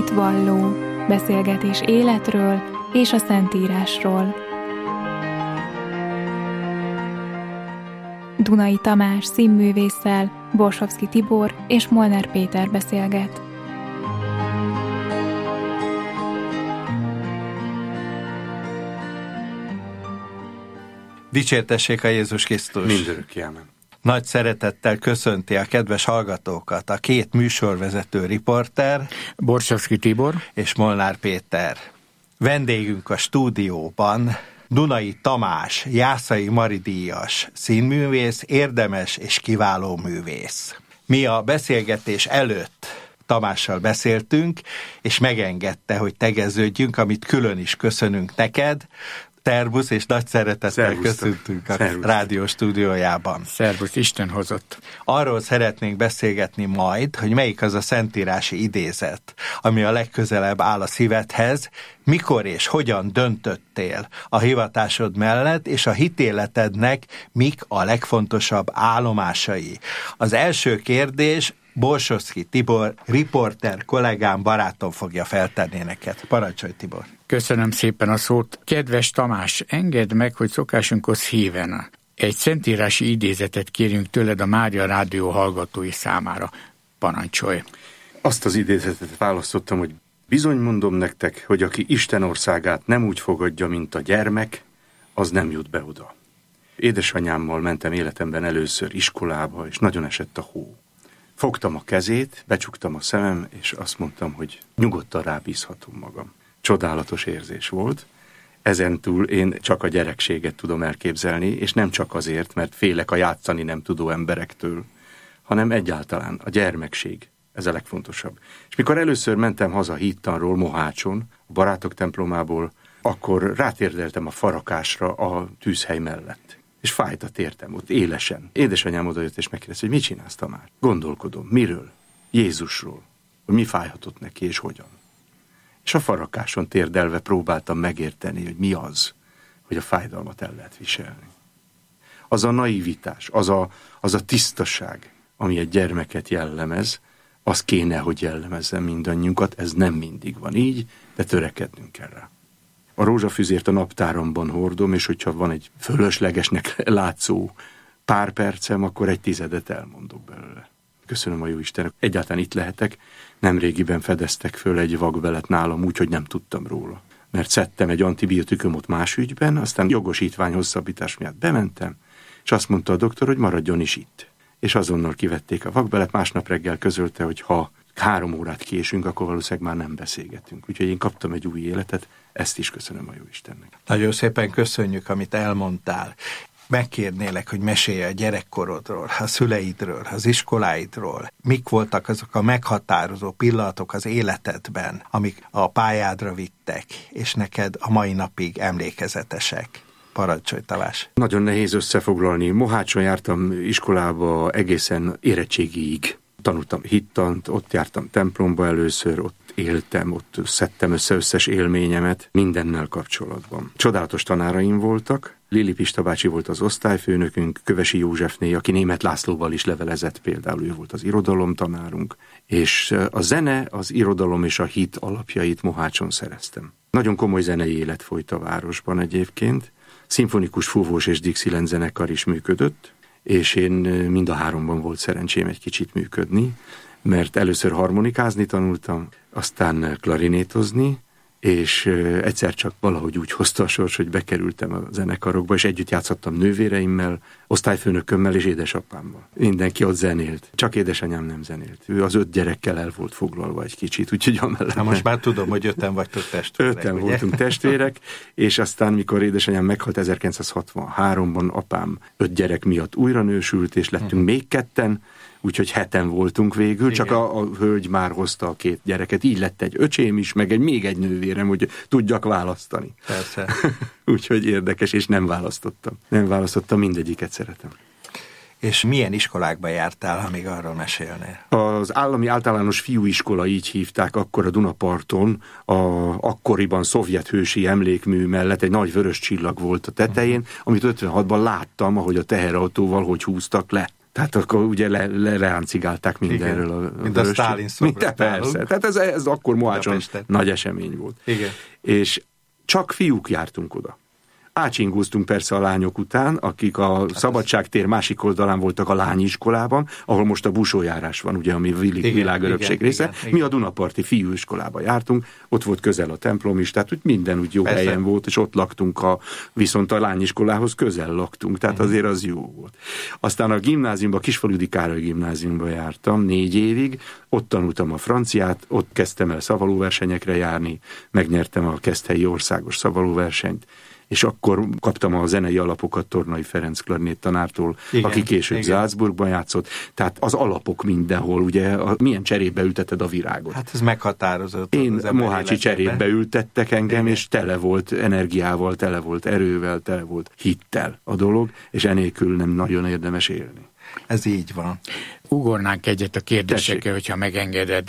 hitvalló, beszélgetés életről és a Szentírásról. Dunai Tamás színművésszel Borsovszky Tibor és Molnár Péter beszélget. Dicsértessék a Jézus Krisztus! Mindörökké, ámen. Nagy szeretettel köszönti a kedves hallgatókat a két műsorvezető riporter, Borsovszky Tibor és Molnár Péter. Vendégünk a stúdióban Dunai Tamás, Jászai Mari díjas színművész, érdemes és kiváló művész. Mi a beszélgetés előtt Tamással beszéltünk, és megengedte, hogy tegeződjünk, amit külön is köszönünk neked. Szervusz, és nagy szeretettel köszöntünk a rádió stúdiójában. Szervusz, Isten hozott. Arról szeretnénk beszélgetni majd, hogy melyik az a szentírási idézet, ami a legközelebb áll a szívedhez, mikor és hogyan döntöttél a hivatásod mellett, és a hitéletednek mik a legfontosabb állomásai. Az első kérdés Borsovszky Tibor, riporter kollégám, barátom fogja feltenni neked. Parancsolj, Tibor! Köszönöm szépen a szót. Kedves Tamás, engedd meg, hogy szokásunkhoz híven egy szentírási idézetet kérjünk tőled a Mária Rádió hallgatói számára. Parancsolj! Azt az idézetet választottam, hogy bizony mondom nektek, hogy aki Isten országát nem úgy fogadja, mint a gyermek, az nem jut be oda. Édesanyámmal mentem életemben először iskolába, és nagyon esett a hó. Fogtam a kezét, becsuktam a szemem, és azt mondtam, hogy nyugodtan rábízhatom magam. Csodálatos érzés volt. Ezentúl én csak a gyerekséget tudom elképzelni, és nem csak azért, mert félek a játszani nem tudó emberektől, hanem egyáltalán a gyermekség. Ez a legfontosabb. És mikor először mentem haza Hídtanról, Mohácson, a barátok templomából, akkor rátérdeltem a farakásra a tűzhely mellett. És fájt a tértem ott élesen. Édesanyám odajött és megkérdezte, hogy mit csinálsz, Tamás? Gondolkodom. Miről? Jézusról. Hogy mi fájhatott neki és hogyan. És a farakáson térdelve próbáltam megérteni, hogy mi az, hogy a fájdalmat el lehet viselni. Az a naivitás, az a tisztaság, ami egy gyermeket jellemez, az kéne, hogy jellemezzen mindannyiunkat. Ez nem mindig van így, de törekednünk kell rá. A rózsafüzért a naptáromban hordom, és hogyha van egy fölöslegesnek látszó pár percem, akkor egy 10 elmondok belőle. Köszönöm a Jóistennek. Egyáltalán itt lehetek. Nemrégiben fedeztek föl egy vakbelet nálam úgy, hogy nem tudtam róla. Mert szedtem egy antibiotikumot más ügyben, aztán jogosítvány hosszabbítás miatt bementem, és azt mondta a doktor, hogy maradjon is itt. És azonnal kivették a vakbelet, másnap reggel közölte, hogy ha 3 órát késünk, akkor valószínűleg már nem beszélgetünk. Úgyhogy én kaptam egy új életet, ezt is köszönöm a Jóistennek. Nagyon szépen köszönjük, amit elmondtál. Megkérnélek, hogy mesélj a gyerekkorodról, a szüleidről, az iskoláidról. Mik voltak azok a meghatározó pillanatok az életedben, amik a pályádra vittek, és neked a mai napig emlékezetesek? Parancsolj, Tamás! Nagyon nehéz összefoglalni. Mohácson jártam iskolába egészen érettségiig. Tanultam hittant, ott jártam templomba először, ott éltem, ott szedtem összes élményemet mindennel kapcsolatban. Csodálatos tanáraim voltak. Lili Pista bácsi volt az osztályfőnökünk, Kövesi Józsefné, aki Németh Lászlóval is levelezett, például ő volt az irodalomtanárunk, és a zene, az irodalom és a hit alapjait Mohácson szereztem. Nagyon komoly zenei élet folyt a városban egyébként, szimfonikus fúvós és Dixieland zenekar is működött, és én mind a 3-ban volt szerencsém egy kicsit működni, mert először harmonikázni tanultam, aztán klarinétozni, és egyszer csak valahogy úgy hozta a sors, hogy bekerültem a zenekarokba, és együtt játszottam nővéreimmel, osztályfőnökömmel és édesapámmal. Mindenki ott zenélt. Csak édesanyám nem zenélt. Ő az 5 gyerekkel el volt foglalva egy kicsit, úgyhogy amellett... Na most már tudom, hogy 5-en vagytok testvérek. 5-en voltunk testvérek, és aztán, mikor édesanyám meghalt 1963-ban, apám 5 gyerek miatt újra nősült, és lettünk még 2-en, úgyhogy 7-en voltunk végül, igen. Csak a hölgy már hozta a 2 gyereket, így lett egy öcsém is, meg még egy nővérem, hogy tudjak választani. Persze. Úgyhogy érdekes, és nem választottam, mindegyiket szeretem. És milyen iskolákba jártál, ha még arról mesélnél? Az állami általános fiúiskola, így hívták, akkor a Dunaparton, akkoriban szovjet hősi emlékmű mellett egy nagy vörös csillag volt a tetején, amit 56-ban láttam, ahogy a teherautóval hogy húztak le. Tehát akkor ugye leráncigálták mindenről. Mint a Sztálin szobra. Persze. Tehát ez akkor Mohácson nagy esemény volt. Igen. És csak fiúk jártunk oda. Ácsingóztunk persze a lányok után, akik a Szabadságtér másik oldalán voltak a lányiskolában, ahol most a busójárás van, ugye, ami világörökség része. Igen. Mi a Dunaparti fiúiskolába jártunk, ott volt közel a templom is, tehát úgy minden úgy jó persze. helyen volt, és ott laktunk, viszont a lányiskolához közel laktunk, tehát azért az jó volt. Aztán a gimnáziumban, Kisfaludy Károly gimnáziumban jártam 4 évig, ott tanultam a franciát, ott kezdtem el szavalóversenyekre járni, megnyertem a keszthelyi országos szavalóversenyt, és akkor kaptam a zenei alapokat Tornai Ferenc klarnét tanártól, igen, aki később Salzburgban játszott. Tehát az alapok mindenhol, ugye, milyen cserébe ülteted a virágot. Hát ez meghatározott. Én mohácsi cserébe ültettek engem, igen. és tele volt energiával, tele volt erővel, tele volt hittel a dolog, és enélkül nem nagyon érdemes élni. Ez így van. Ugornánk egyet a kérdésekkel, hogyha megengeded.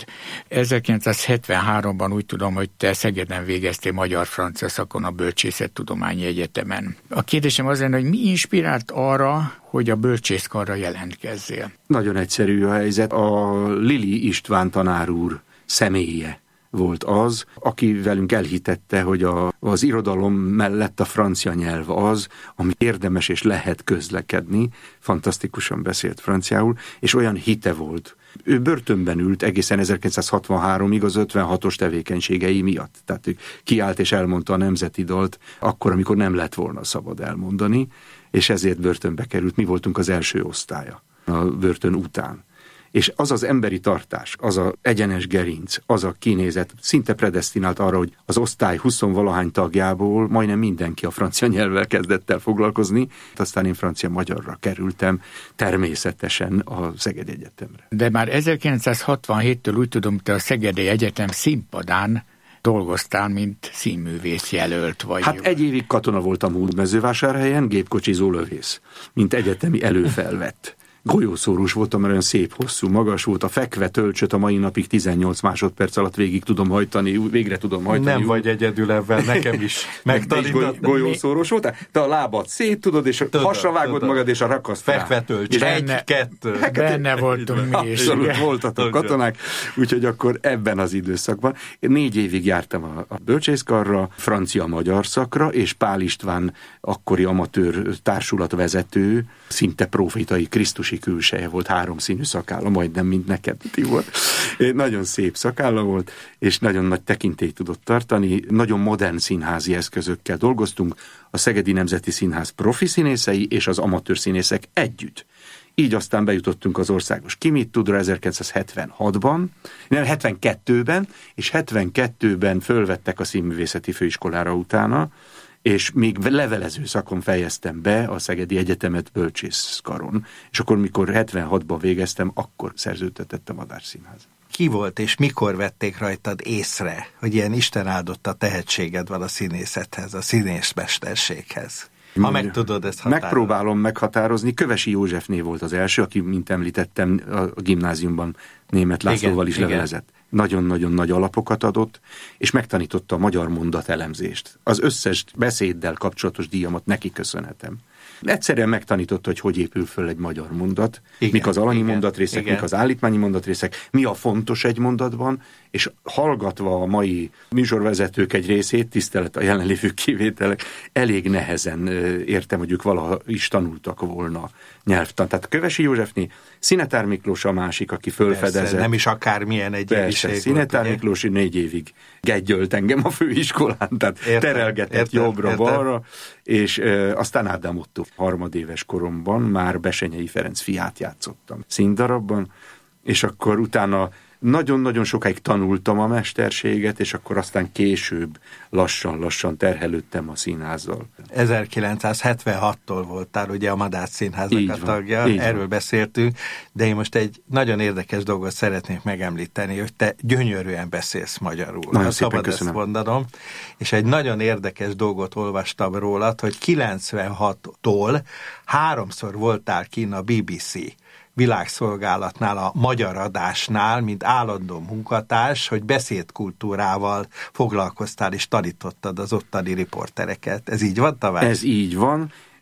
1973-ban úgy tudom, hogy te Szegeden végeztél magyar-francia szakon a Bölcsészettudományi Egyetemen. A kérdésem az lenne, hogy mi inspirált arra, hogy a bölcsészkarra jelentkezzél? Nagyon egyszerű a helyzet. A Lili István tanár úr személye volt az, aki velünk elhitette, hogy az irodalom mellett a francia nyelv az, ami érdemes és lehet közlekedni. Fantasztikusan beszélt franciául, és olyan hite volt. Ő börtönben ült egészen 1963-ig az 56-os tevékenységei miatt. Tehát ő kiállt és elmondta a nemzeti dalt akkor, amikor nem lett volna szabad elmondani, és ezért börtönbe került. Mi voltunk az első osztálya a börtön után. És az az emberi tartás, az a egyenes gerinc, az a kinézet szinte predesztinált arra, hogy az osztály 20-valahány tagjából majdnem mindenki a francia nyelvvel kezdett el foglalkozni. Aztán én francia-magyarra kerültem természetesen a Szegedi Egyetemre. De már 1967-től úgy tudom, te a Szegedi Egyetem színpadán dolgoztál, mint színművész jelölt vagy. Hát 1 évig katona voltam Hódmezővásárhelyen, gépkocsizó lövész, mint egyetemi előfelvett. Golyószórós voltam, mert olyan szép, hosszú, magas volt. A fekve tölcsöt a mai napig 18 másodperc alatt végre tudom hajtani. Nem vagy egyedül ebben, nekem is megtanított. Golyószórós voltál? Te a lábad szét tudod, és hasra vágod magad, és a rakaszt rá. Fekve tölcs. 1, 2. Benne voltunk mi is. Voltatok katonák, úgyhogy akkor ebben az időszakban. 4 évig jártam a bölcsészkarra, francia-magyar szakra, és Pál István akkori amatőr társulatvezető, szinte profétai krisztusi külseje volt, 3 színű szakálla, majdnem mint neked, Tibor. Nagyon szép szakálla volt, és nagyon nagy tekintélyt tudott tartani. Nagyon modern színházi eszközökkel dolgoztunk, a Szegedi Nemzeti Színház profi színészei és az amatőr színészek együtt. Így aztán bejutottunk az országos Ki mit tudra 1976-ban, nem, 72-ben, és 72-ben fölvettek a Színművészeti Főiskolára utána, és még levelező szakon fejeztem be a Szegedi Egyetemet bölcsészkaron. És akkor, mikor 76-ban végeztem, akkor szerződtetett a Madách Színház. Ki volt, és mikor vették rajtad észre, hogy ilyen Isten áldotta tehetséged van a színészethez, a színészmesterséghez? Ha meg tudod ezt határozni. Megpróbálom meghatározni. Kövesi Józsefné volt az első, aki, mint említettem, a gimnáziumban Németh Lászlóval is levelezett. Nagyon-nagyon nagy alapokat adott, és megtanította a magyar mondatelemzést. Az összes beszéddel kapcsolatos díjamat neki köszönhetem. Egyszerűen megtanította, hogy épül föl egy magyar mondat, mik az alanyi mondatrészek, mik az állítmányi mondatrészek, mi a fontos egy mondatban, és hallgatva a mai műsorvezetők egy részét, tisztelet a jelenlévő kivételek, elég nehezen értem, hogy ők valaha is tanultak volna nyelvtan. Tehát Kövesi Józsefné, Szinetár Miklós a másik, aki fölfedezett. Persze, nem is akármilyen egyéniség. Szinetár Miklós 4 évig geggyölt engem a főiskolán, tehát terelgetett jobbra-balra, és aztán Ádám Ottó harmadéves koromban már Besenyei Ferenc fiát játszottam színdarabban, és akkor utána nagyon-nagyon sokáig tanultam a mesterséget, és akkor aztán később lassan-lassan terhelődtem a színházzal. 1976-tól voltál ugye a Madách Színháznak a tagja, erről beszéltünk, de én most egy nagyon érdekes dolgot szeretnék megemlíteni, hogy te gyönyörűen beszélsz magyarul. Nagyon szépen köszönöm. Ezt mondanom, és egy nagyon érdekes dolgot olvastam rólad, hogy 96-tól 3-szor voltál kinn a BBC világszolgálatnál, a magyar adásnál, mint állandó munkatárs, hogy beszédkultúrával foglalkoztál és tanítottad az ottani riportereket. Ez így van, Tamás? Ez így van.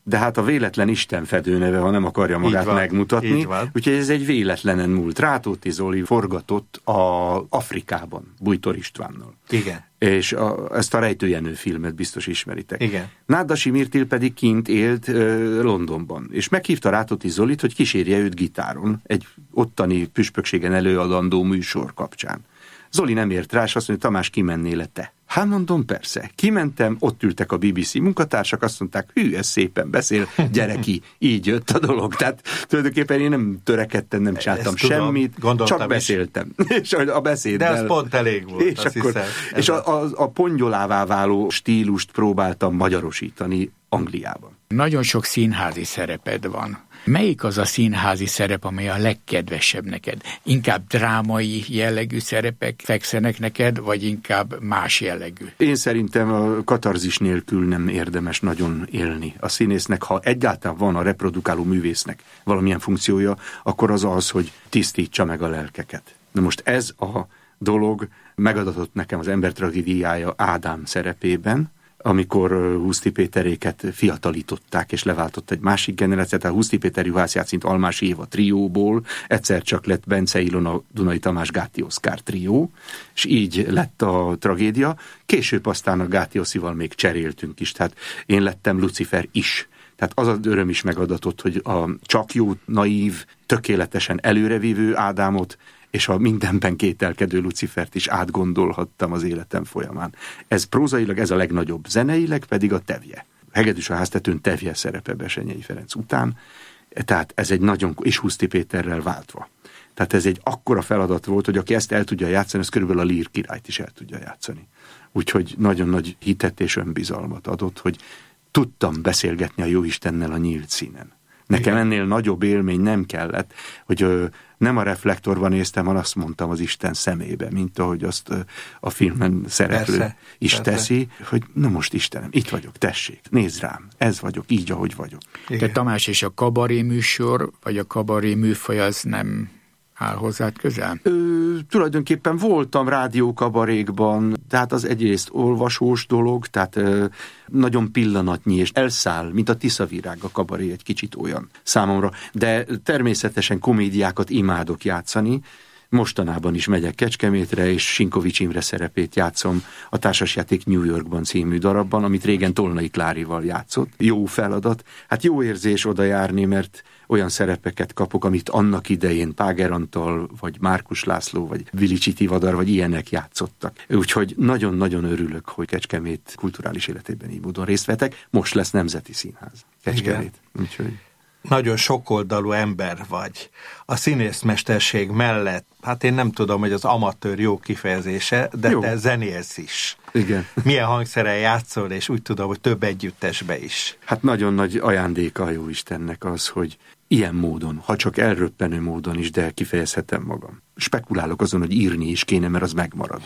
de hát a véletlen Isten fedőneve, ha nem akarja magát megmutatni. Úgyhogy ez egy véletlenen múlt. Rátóti Zoli forgatott Afrikában, Bújtor Istvánnal. Igen. És ezt a Rejtőjenő filmet biztos ismeritek. Igen. Nádasi Mirtil pedig kint élt Londonban, és meghívta Rátóti Zolit, hogy kísérje őt gitáron egy ottani püspökségen előadandó műsor kapcsán. Zoli nem ért rá, és azt mondja, Tamás, kimennél te? Hát mondom, persze. Kimentem, ott ültek a BBC munkatársak, azt mondták, hű, ez szépen beszél, gyere ki. Így jött a dolog. Tehát tulajdonképpen én nem törekedtem, nem csináltam semmit, csak beszéltem. És a beszéddel. De ez pont elég volt, és akkor, és a pongyolává váló stílust próbáltam magyarosítani Angliában. Nagyon sok színházi szereped van. Melyik az a színházi szerep, amely a legkedvesebb neked? Inkább drámai jellegű szerepek fekszenek neked, vagy inkább más jellegű? Én szerintem a katarzis nélkül nem érdemes nagyon élni. A színésznek, ha egyáltalán van a reprodukáló művésznek valamilyen funkciója, akkor az, hogy tisztítsa meg a lelkeket. Na most ez a dolog megadatott nekem az Ember tragédiája Ádám szerepében, amikor Huszti Péteréket fiatalították, és leváltott egy másik generációt, tehát Huszti Péter Juhász Jászint Almás Éva trióból, egyszer csak lett Bence Ilona Dunai Tamás Gáti Oszkár trió, és így lett a tragédia. Később aztán a Gáti Oszival még cseréltünk is, tehát én lettem Lucifer is. Tehát az az öröm is megadatott, hogy a csak jó, naív, tökéletesen előrevívő Ádámot, és a mindenben kételkedő Lucifert is átgondolhattam az életem folyamán. Ez prózailag ez a legnagyobb, zeneileg pedig a Tevje. Hegedűs a háztetőn Tevje szerepe Besenyei Ferenc után, tehát ez egy nagyon, és Huszti Péterrel váltva. Tehát ez egy akkora feladat volt, hogy aki ezt el tudja játszani, az körülbelül a Lír királyt is el tudja játszani. Úgyhogy nagyon nagy hitet és önbizalmat adott, hogy tudtam beszélgetni a Jóistennel a nyílt színen. Nekem ennél nagyobb élmény nem kellett, hogy nem a reflektorban néztem, hanem azt mondtam az Isten szemébe, mint ahogy azt a filmen szereplő is teszi, hogy na most Istenem, itt vagyok, tessék, nézd rám, ez vagyok, így, ahogy vagyok. Te Tamás, és a kabaré műsor, vagy a kabaré műfaj az nem áll hozzád közel? Tulajdonképpen voltam rádiókabarékban, tehát az egyrészt olvasós dolog, tehát nagyon pillanatnyi, és elszáll, mint a Tiszavirág a kabaré, egy kicsit olyan számomra, de természetesen komédiákat imádok játszani. Mostanában is megyek Kecskemétre, és Sinkovics Imre szerepét játszom a Társasjáték New Yorkban című darabban, amit régen Tolnai Klárival játszott. Jó feladat. Hát jó érzés oda járni, mert olyan szerepeket kapok, amit annak idején Páger Antal, vagy Márkus László, vagy Vilicsi Tivadar, vagy ilyenek játszottak. Úgyhogy nagyon-nagyon örülök, hogy Kecskemét kulturális életében így módon részt vetek. Most lesz Nemzeti Színház Kecskemét. Úgyhogy... Nagyon sokoldalú ember vagy. A színészmesterség mellett, hát én nem tudom, hogy az amatőr jó kifejezése, de jó. Te zenélsz is. Igen. Milyen hangszeren játszol, és úgy tudom, hogy több együttesbe is. Hát nagyon nagy ajándéka a Jóistennek az, hogy ilyen módon, ha csak elröppenő módon is, de kifejezhetem magam. Spekulálok azon, hogy írni is kéne, mert az megmarad.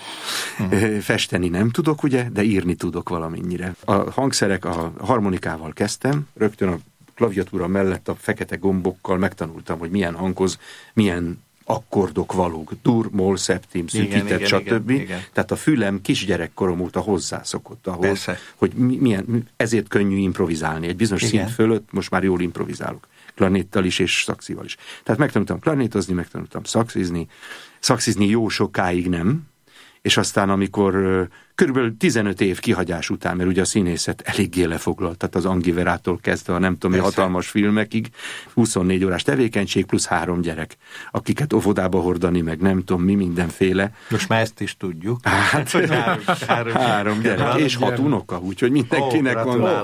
Festeni nem tudok, ugye, de írni tudok valamennyire. A hangszerek, a harmonikával kezdtem, rögtön a klaviatúra mellett a fekete gombokkal megtanultam, hogy milyen hanghoz, milyen akkordok valók, dur, moll, szeptim, szűkített, stb. Igen. Tehát a fülem kisgyerekkorom óta hozzászokott ahhoz, persze, hogy milyen, ezért könnyű improvizálni. Egy bizonyos szint fölött most már jól improvizálok. Klarnéttal is és szaxival is. Tehát megtanultam klarnétozni, megtanultam szaxizni jó sokáig nem, és aztán amikor körülbelül 15 év kihagyás után, mert ugye a színészet eléggé lefoglalt, tehát az Angiverától kezdve a nem tudom, hatalmas filmekig, 24 órás tevékenység plusz 3 gyerek, akiket óvodába hordani, meg nem tudom mi, mindenféle. Most már ezt is tudjuk. Hát, 3 gyerek, és 6 unoka, úgyhogy mindenkinek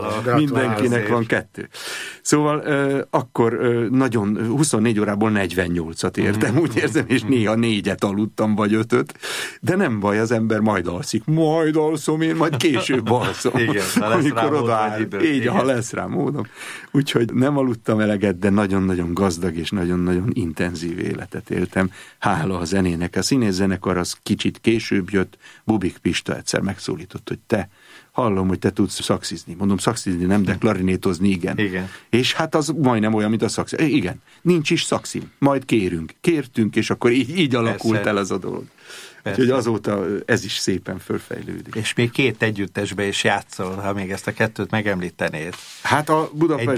van 2. Szóval akkor nagyon 24 órából 48-at értem, úgy érzem, és néha 4-et aludtam, vagy 5-öt, de nem baj, az ember majd alszik, majd alszom én, majd később alszom. Igen, amikor odaáll, így, ha lesz rá módom. Úgyhogy nem aludtam eleget, de nagyon-nagyon gazdag és nagyon-nagyon intenzív életet éltem. Hála a zenének. A színészzenekar az kicsit később jött, Bubik Pista egyszer megszólított, hogy te, hallom, hogy te tudsz szaxizni. Mondom, szaxizni nem, de klarinétozni igen. És hát az majdnem olyan, mint a szaxi. Igen, nincs is szaxim, majd kérünk. Kértünk, és akkor így alakult el az a dolog. Úgyhogy azóta ez is szépen fölfejlődik. És még 2 együttesbe is játszol, ha még ezt a 2 megemlítenéd. Hát a Budapest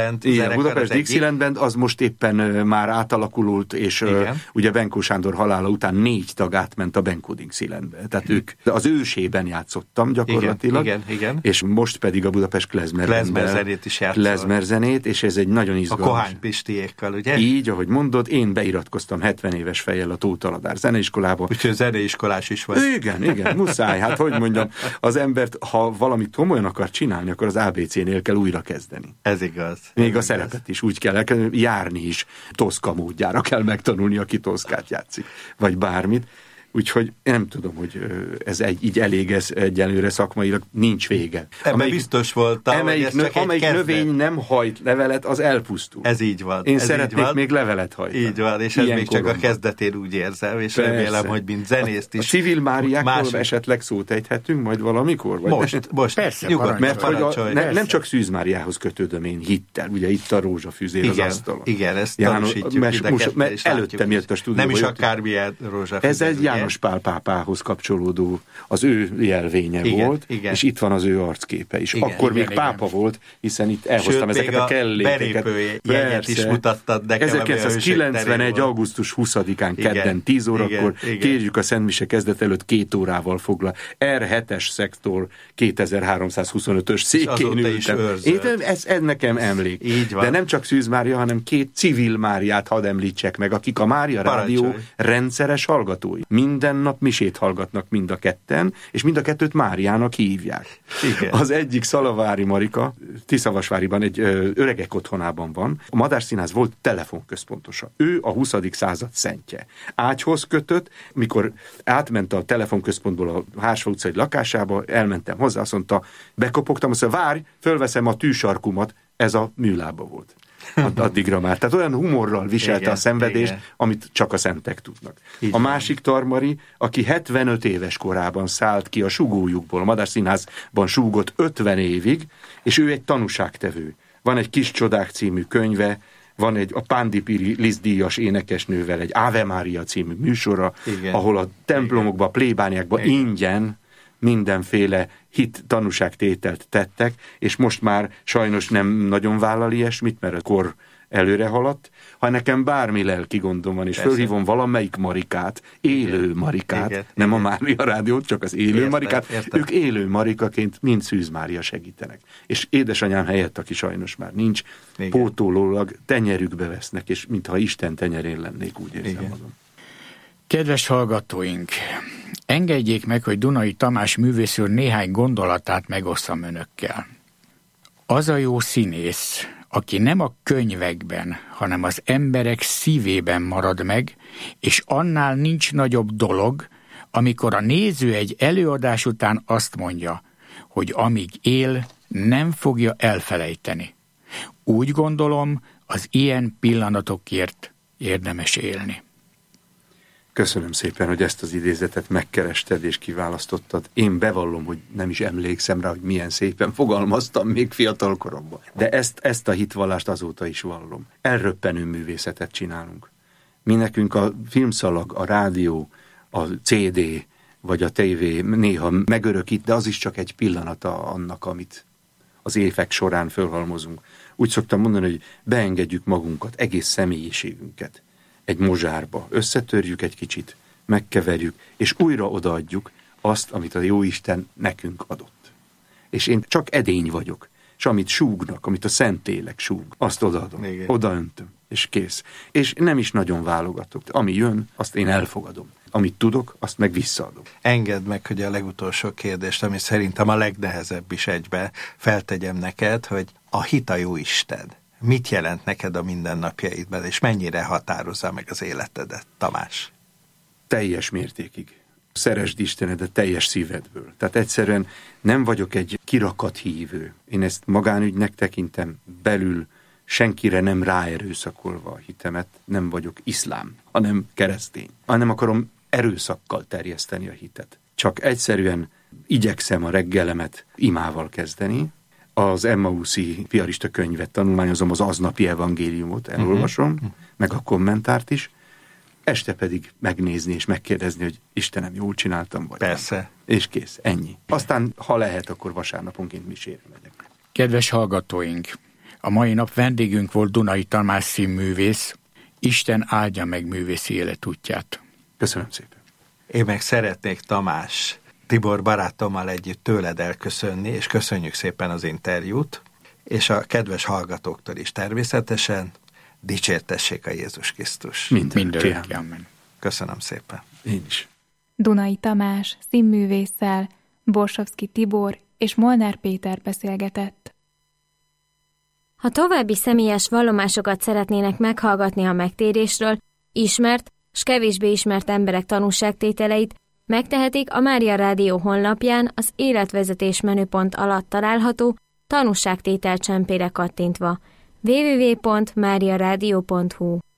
Dixieland Band az most éppen már átalakult, és ugye Benkó Sándor halála után 4 tag átment a Benkó Dixielandbe. Tehát ők az ősében játszottam gyakorlatilag. Igen. És most pedig a Budapest klezmerzenét is játszol. Klezmerzenét, és ez egy nagyon izgalmas. A Kohány Pistiékkal, ugye? Így, ahogy mondod, én beiratkoztam 70 éves fejjel a Tóth Aladár zeneiskolába. Úgyhogy zeneiskolás is vagy. Igen, muszáj. Hát hogy mondjam, az embert, ha valamit komolyan akar csinálni, akkor az ABC-nél kell újra kezdeni. Ez igaz. Még a szerepet is úgy kell járni is. Toszka módjára kell megtanulni, aki toszkát játszik. Vagy bármit. Úgyhogy nem tudom, hogy ez így elég, ez egyelőre szakmailag nincs vége. Ebben biztos voltam, amelyik növény nem hajt levelet, az elpusztul. Ez így van. Én szeretnék még levelet hajtani. Így van, és ez még csak a kezdetén úgy érzem, és remélem, hogy mint zenészt is. A civil Máriákról esetleg szót ejthetünk majd valamikor? Vagy most. Persze, nyugodt, mert hogy nem csak Szűz Máriához kötődöm én hittel, ugye itt a rózsafűzér az asztalon. Igen, ezt tanúsítjuk. Mert előttem jött a stúdióba. Nem is akármilyen rózsafűzér. Ez egy János Pál pápához kapcsolódó, az ő jelvénye volt, és itt van az ő arcképe is. Akkor még pápa volt, hiszen itt elhoztam ezeket a kellékeket. Sőt, is mutattad nekem. 1991. augusztus 20-án kedden 10 órakor kérjük a Szentmise kezdet előtt 2 órával foglal. R7-es szektor 2325-ös székén ültem. Ez nekem emlék. De nem csak Szűz Mária, hanem 2 civil Máriát hadd említsek meg, akik a Mária Rádió rendszeres hallgatói. Minden nap misét hallgatnak mind a ketten, és mind a 2-t Máriának hívják. Igen. Az egyik Szalavári Marika, Tiszavasváriban egy öregek otthonában van. A Madár Színház volt telefonközpontosa. Ő a 20. század szentje. Ágyhoz kötött, mikor átment a telefonközpontból a Hársfa utcai lakásába, elmentem hozzá, azt mondta, bekopogtam, azt mondta, várj, fölveszem a tűsarkumat, ez a műlába volt. Addigra már. Tehát olyan humorral viselte a szenvedést, amit csak a szentek tudnak. A másik Tarmari, aki 75 éves korában szállt ki a sugójukból, a Madár Színházban súgott 50 évig, és ő egy tanúságtevő. Van egy Kis csodák című könyve, van egy a Pándipiri Liszt-díjas énekesnővel egy Ave Mária című műsora, ahol a templomokba, a plébániákba ingyen mindenféle hit tanúságtételt tettek, és most már sajnos nem nagyon vállal ilyesmit, mert a kor előre haladt. Ha nekem bármi lelki gondom van, és fölhívom valamelyik Marikát, élő Marikát, nem a Mária Rádiót, csak az élő Marikát, ők élő Marikaként mind Szűz Mária segítenek. És édesanyám helyett, aki sajnos már nincs, pótolólag tenyerükbe vesznek, és mintha Isten tenyerén lennék, úgy érzem magam. Kedves hallgatóink, engedjék meg, hogy Dunai Tamás művész úr néhány gondolatát megosszam önökkel. Az a jó színész, aki nem a könyvekben, hanem az emberek szívében marad meg, és annál nincs nagyobb dolog, amikor a néző egy előadás után azt mondja, hogy amíg él, nem fogja elfelejteni. Úgy gondolom, az ilyen pillanatokért érdemes élni. Köszönöm szépen, hogy ezt az idézetet megkerested és kiválasztottad. Én bevallom, hogy nem is emlékszem rá, hogy milyen szépen fogalmaztam még fiatal koromban. De ezt a hitvallást azóta is vallom. Elröppenő művészetet csinálunk. Mi nekünk a filmszalag, a rádió, a CD vagy a tévé néha megörökít, de az is csak egy pillanata annak, amit az évek során fölhalmozunk. Úgy szoktam mondani, hogy beengedjük magunkat, egész személyiségünket egy mozsárba, összetörjük egy kicsit, megkeverjük, és újra odaadjuk azt, amit a Jóisten nekünk adott. És én csak edény vagyok, és amit súgnak, amit a Szentlélek súg, azt odaadom, odaöntöm, és kész. És nem is nagyon válogatok. Ami jön, azt én elfogadom. Amit tudok, azt meg visszaadom. Engedd meg, hogy a legutolsó kérdést, ami szerintem a legnehezebb is egybe, feltegyem neked, hogy a hit a Jóisten mit jelent neked a mindennapjaidban, és mennyire határozza meg az életedet, Tamás? Teljes mértékig. Szeresd Istenedet teljes szívedből. Tehát egyszerűen nem vagyok egy kirakat hívő. Én ezt magánügynek tekintem, belül senkire nem ráerőszakolva a hitemet, nem vagyok iszlám, hanem keresztény. Nem akarom erőszakkal terjeszteni a hitet. Csak egyszerűen igyekszem a reggelemet imával kezdeni, az Emmauszi piarista könyvet tanulmányozom, az aznapi evangéliumot elolvasom, meg a kommentárt is, este pedig megnézni és megkérdezni, hogy Istenem, jól csináltam, vagy Persze. nem. És kész, ennyi. Aztán, ha lehet, akkor vasárnaponként misére megyek. Kedves hallgatóink, a mai nap vendégünk volt Dunai Tamás színművész. Isten áldja meg művészi életútját. Köszönöm szépen. Én meg szeretnék, Tamás, Tibor barátommal együtt tőled elköszönni, és köszönjük szépen az interjút, és a kedves hallgatóktól is természetesen. Dicsértessék a Jézus Krisztus. Mindörökké, amen. Köszönöm szépen. Én is. Dunai Tamás színművésszel Borsovszky Tibor és Molnár Péter beszélgetett. Ha további személyes vallomásokat szeretnének meghallgatni a megtérésről, ismert s kevésbé ismert emberek tanúságtételeit, megtehetik a Mária Rádió honlapján az életvezetés menüpont alatt található tanúságtétel csempére kattintva www.mariaradio.hu.